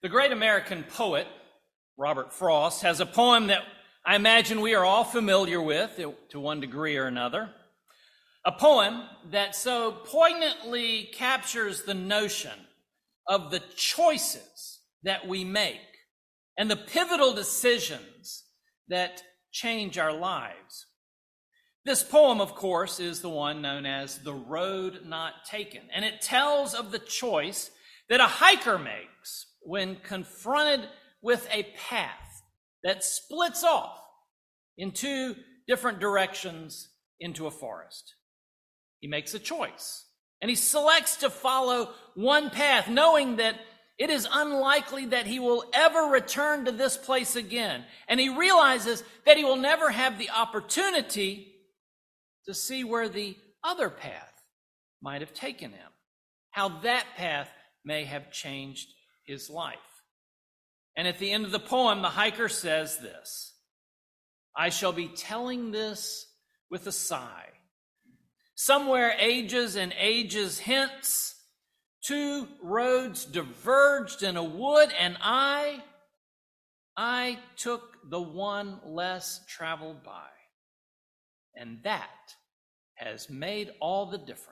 The great American poet, Robert Frost, has a poem that I imagine we are all familiar with to one degree or another. A poem that so poignantly captures the notion of the choices that we make and the pivotal decisions that change our lives. This poem, of course, is the one known as The Road Not Taken, and it tells of the choice that a hiker makes when confronted with a path that splits off in two different directions into a forest. He makes a choice, and he selects to follow one path, knowing that it is unlikely that he will ever return to this place again. And he realizes that he will never have the opportunity to see where the other path might have taken him, how that path may have changed his life. And at the end of the poem, the hiker says this: "I shall be telling this with a sigh. Somewhere ages and ages hence, two roads diverged in a wood, and I took the one less traveled by. And that has made all the difference."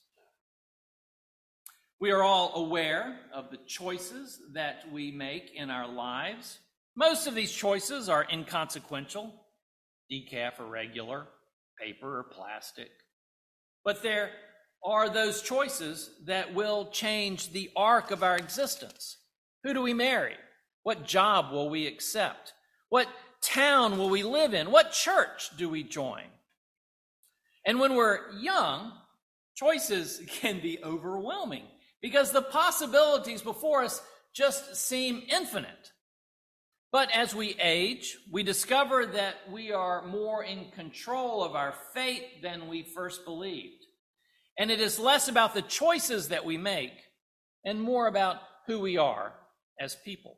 We are all aware of the choices that we make in our lives. Most of these choices are inconsequential, decaf or regular, paper or plastic. But there are those choices that will change the arc of our existence. Who do we marry? What job will we accept? What town will we live in? What church do we join? And when we're young, choices can be overwhelming because the possibilities before us just seem infinite. But as we age, we discover that we are more in control of our fate than we first believed. And it is less about the choices that we make and more about who we are as people.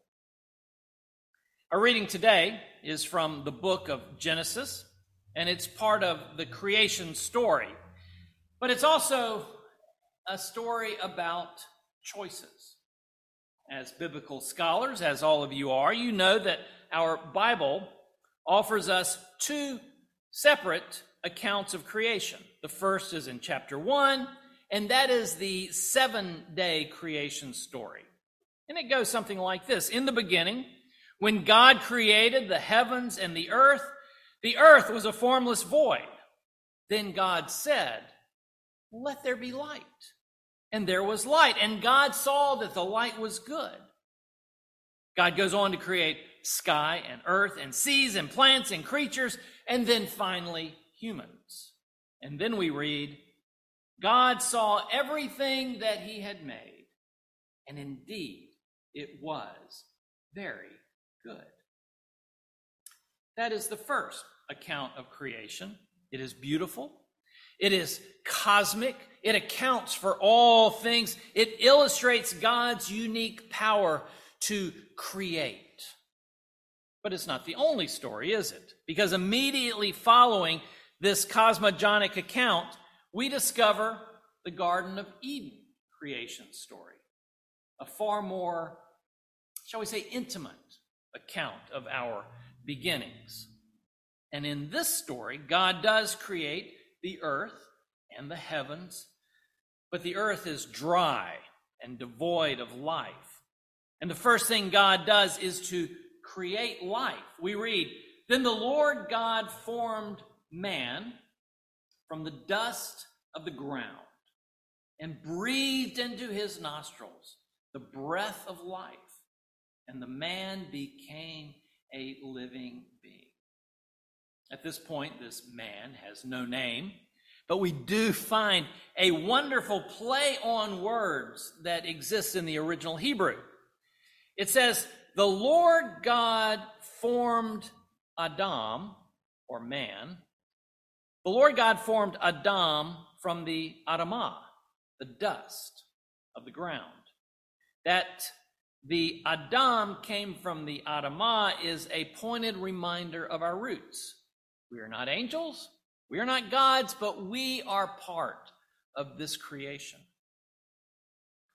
Our reading today is from the book of Genesis, and it's part of the creation story. But it's also a story about choices. As biblical scholars, as all of you are, you know that our Bible offers us two separate accounts of creation. The first is in chapter 1, and that is the 7-day creation story. And it goes something like this: "In the beginning, when God created the heavens and the earth was a formless void. Then God said, 'Let there be light.' And there was light, and God saw that the light was good." God goes on to create sky and earth and seas and plants and creatures, and then finally humans. And then we read, "God saw everything that he had made, and indeed it was very good." That is the first account of creation. It is beautiful. It is cosmic. It accounts for all things. It illustrates God's unique power to create. But it's not the only story, is it? Because immediately following this cosmogonic account, we discover the Garden of Eden creation story, a far more, shall we say, intimate account of our beginnings. And in this story, God does create the earth and the heavens, but the earth is dry and devoid of life. And the first thing God does is to create life. We read, "Then the Lord God formed man from the dust of the ground and breathed into his nostrils the breath of life, and the man became a living being." At this point, this man has no name, but we do find a wonderful play on words that exists in the original Hebrew. It says, "The Lord God formed Adam," or man. "The Lord God formed Adam from the Adamah," the dust of the ground. That the Adam came from the Adamah is a pointed reminder of our roots. We are not angels, we are not gods, but we are part of this creation.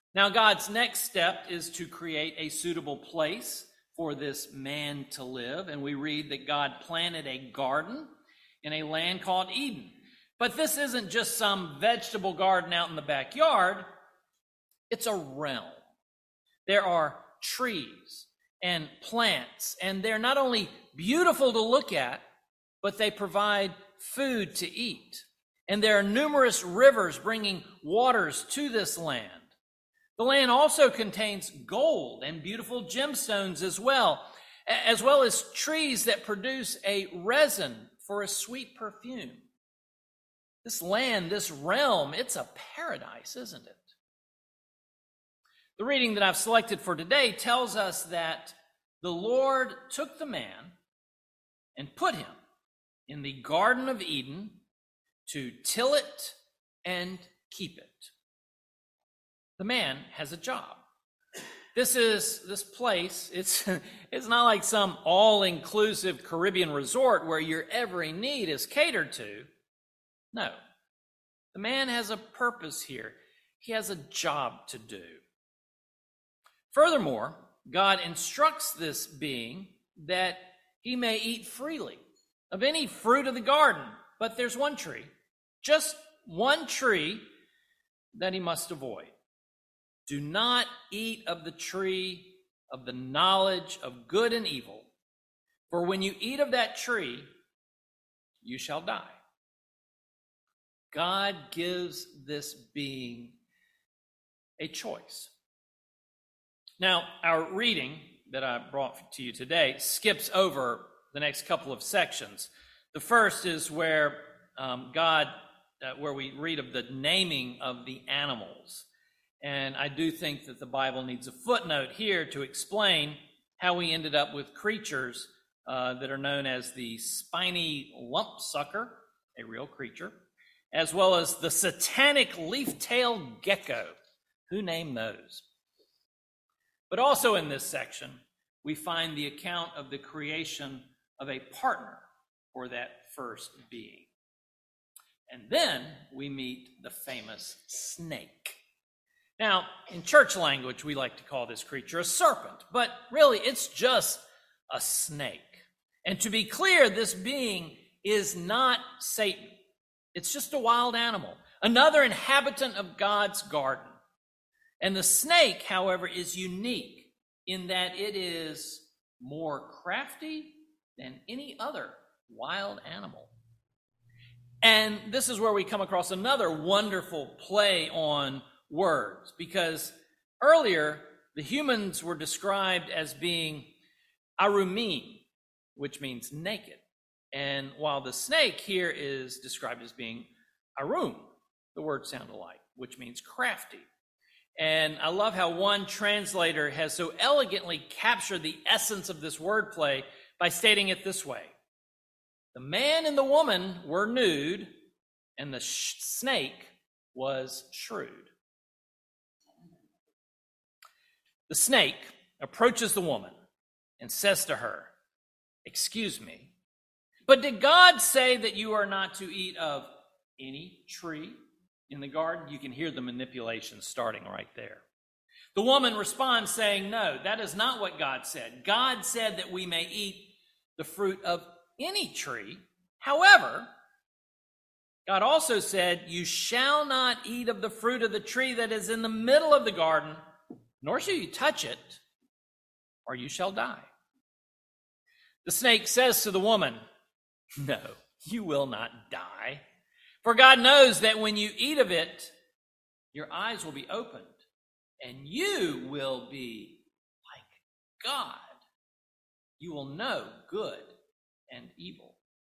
Now, God's next step is to create a suitable place for this man to live. And we read that God planted a garden in a land called Eden. But this isn't just some vegetable garden out in the backyard. It's a realm. There are trees and plants, and they're not only beautiful to look at, but they provide food to eat. And there are numerous rivers bringing waters to this land. The land also contains gold and beautiful gemstones as well as trees that produce a resin for a sweet perfume. This land, this realm, it's a paradise, isn't it? The reading that I've selected for today tells us that the Lord took the man and put him in the Garden of Eden to till it and keep it. The man has a job. This place, it's not like some all-inclusive Caribbean resort where your every need is catered to. No, the man has a purpose here. He has a job to do. Furthermore, God instructs this being that he may eat freely of any fruit of the garden, but there's one tree, just one tree that he must avoid. Do not eat of the tree of the knowledge of good and evil, for when you eat of that tree, you shall die. God gives this being a choice. Now, our reading that I brought to you today skips over the next couple of sections. The first is where where we read of the naming of the animals. And I do think that the Bible needs a footnote here to explain how we ended up with creatures that are known as the spiny lumpsucker, a real creature, as well as the satanic leaf-tailed gecko. Who named those? But also in this section, we find the account of the creation of a partner for that first being. And then we meet the famous snake. Now, in church language, we like to call this creature a serpent, but really it's just a snake. And to be clear, this being is not Satan. It's just a wild animal, another inhabitant of God's garden. And the snake, however, is unique in that it is more crafty than any other wild animal. And this is where we come across another wonderful play on words, because earlier the humans were described as being arumim, which means naked. And while the snake here is described as being arum, the words sound alike, which means crafty. And I love how one translator has so elegantly captured the essence of this wordplay by stating it this way. The man and the woman were nude, and the snake was shrewd. The snake approaches the woman and says to her, "Excuse me, but did God say that you are not to eat of any tree in the garden?" You can hear the manipulation starting right there. The woman responds saying, "No, that is not what God said. God said that we may eat the fruit of any tree. However, God also said, you shall not eat of the fruit of the tree that is in the middle of the garden, nor shall you touch it, or you shall die." The snake says to the woman, "No, you will not die. For God knows that when you eat of it, your eyes will be opened, and you will be like God. You will know good and evil."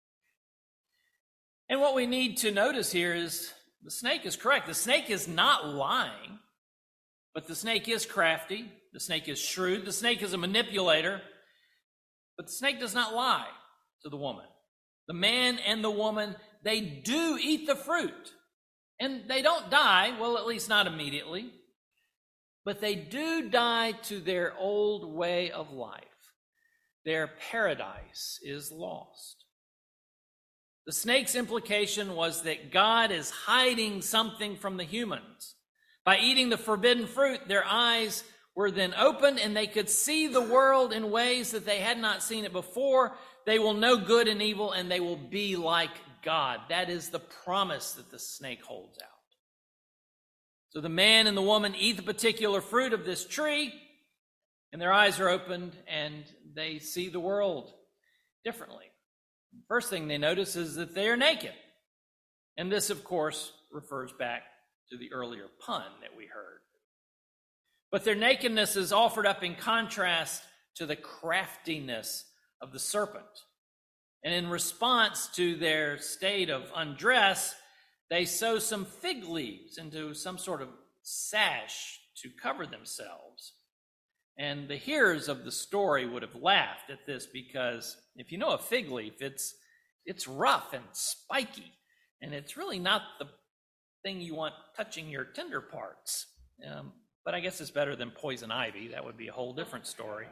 And what we need to notice here is the snake is correct. The snake is not lying, but the snake is crafty. The snake is shrewd. The snake is a manipulator, but the snake does not lie to the woman. The man and the woman, they do eat the fruit, and they don't die, well, at least not immediately, but they do die to their old way of life. Their paradise is lost. The snake's implication was that God is hiding something from the humans. By eating the forbidden fruit, their eyes were then opened and they could see the world in ways that they had not seen it before. They will know good and evil and they will be like God. That is the promise that the snake holds out. So the man and the woman eat the particular fruit of this tree and their eyes are opened and they see the world differently. First thing they notice is that they are naked. And this, of course, refers back to the earlier pun that we heard. But their nakedness is offered up in contrast to the craftiness of the serpent. And in response to their state of undress, they sew some fig leaves into some sort of sash to cover themselves. And the hearers of the story would have laughed at this because if you know a fig leaf, it's rough and spiky, and it's really not the thing you want touching your tender parts. But I guess it's better than poison ivy. That would be a whole different story.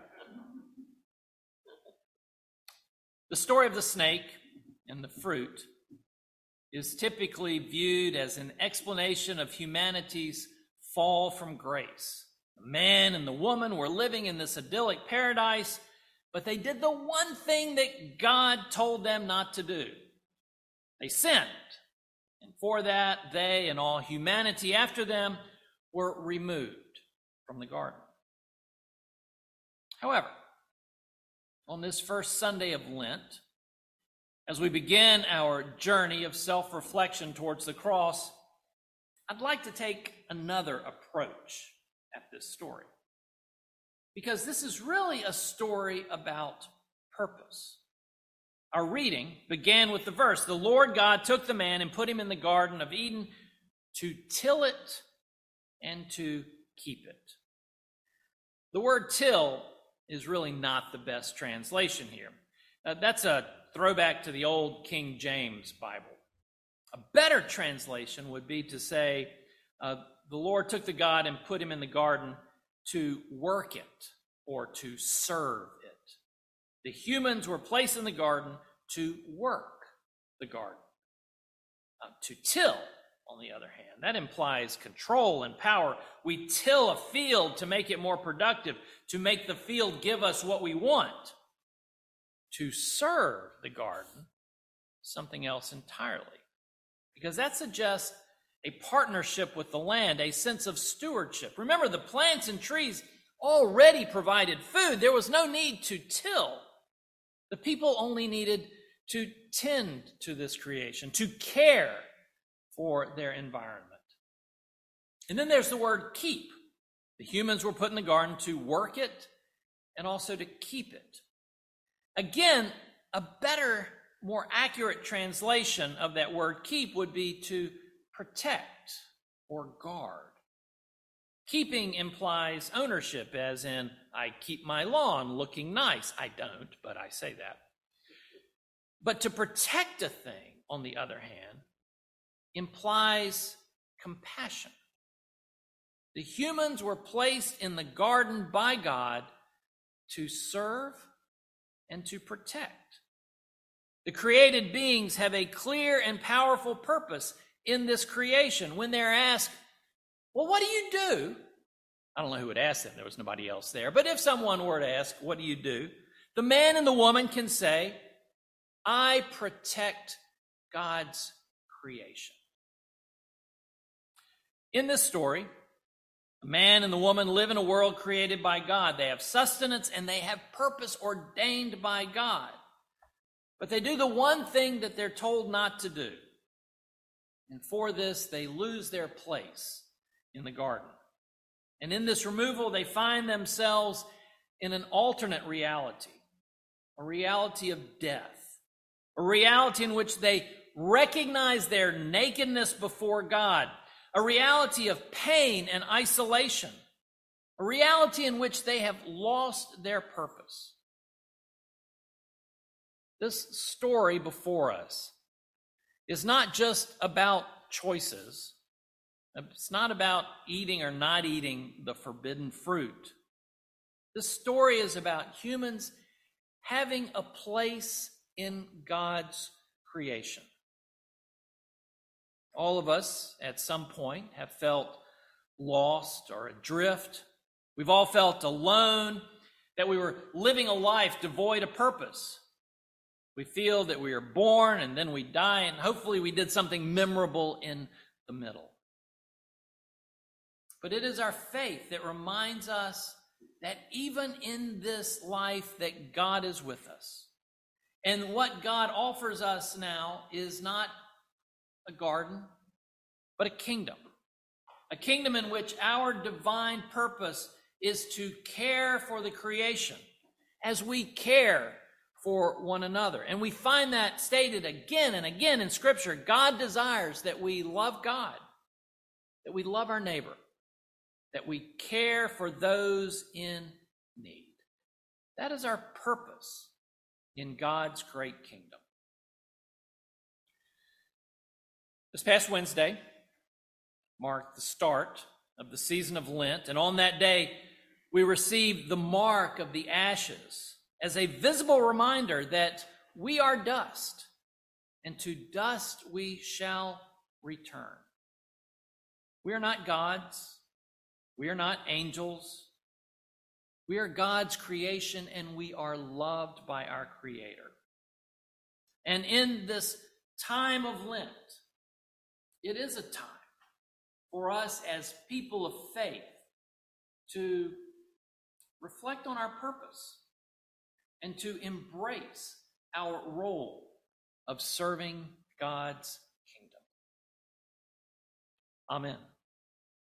The story of the snake and the fruit is typically viewed as an explanation of humanity's fall from grace. The man and the woman were living in this idyllic paradise, but they did the one thing that God told them not to do. They sinned. And for that, they and all humanity after them were removed from the garden. However, on this first Sunday of Lent, as we begin our journey of self-reflection towards the cross, I'd like to take another approach at this story. Because this is really a story about purpose. Our reading began with the verse, "The Lord God took the man and put him in the Garden of Eden to till it and to keep it." The word till is really not the best translation here. That's a throwback to the old King James Bible. A better translation would be to say, the Lord took the God and put him in the garden to work it or to serve it. The humans were placed in the garden to work the garden. To till, on the other hand, that implies control and power. We till a field to make it more productive, to make the field give us what we want. To serve the garden, something else entirely. Because that suggests a partnership with the land, a sense of stewardship. Remember, the plants and trees already provided food. There was no need to till. The people only needed to tend to this creation, to care for their environment. And then there's the word keep. The humans were put in the garden to work it and also to keep it. Again, a better, more accurate translation of that word keep would be to protect or guard. Keeping implies ownership, as in, I keep my lawn looking nice. I don't, but I say that. But to protect a thing, on the other hand, implies compassion. The humans were placed in the garden by God to serve and to protect. The created beings have a clear and powerful purpose in this creation. When they're asked, well, what do you do? I don't know who would ask them. There was nobody else there. But if someone were to ask, what do you do? The man and the woman can say, I protect God's creation. In this story, the man and the woman live in a world created by God. They have sustenance and they have purpose ordained by God. But they do the one thing that they're told not to do. And for this, they lose their place in the garden. And in this removal, they find themselves in an alternate reality, a reality of death, a reality in which they recognize their nakedness before God, a reality of pain and isolation, a reality in which they have lost their purpose. This story before us is not just about choices. It's not about eating or not eating the forbidden fruit. This story is about humans having a place in God's creation. All of us, at some point, have felt lost or adrift. We've all felt alone, that we were living a life devoid of purpose. We feel that we are born and then we die, and hopefully we did something memorable in the middle. But it is our faith that reminds us that even in this life that God is with us. And what God offers us now is not a garden, but a kingdom. A kingdom in which our divine purpose is to care for the creation as we care for one another. And we find that stated again and again in Scripture. God desires that we love God, that we love our neighbor, that we care for those in need. That is our purpose in God's great kingdom. This past Wednesday marked the start of the season of Lent, and on that day, we received the mark of the ashes as a visible reminder that we are dust, and to dust we shall return. We are not gods. We are not angels. We are God's creation, and we are loved by our Creator. And in this time of Lent, it is a time for us as people of faith to reflect on our purpose and to embrace our role of serving God's kingdom. Amen.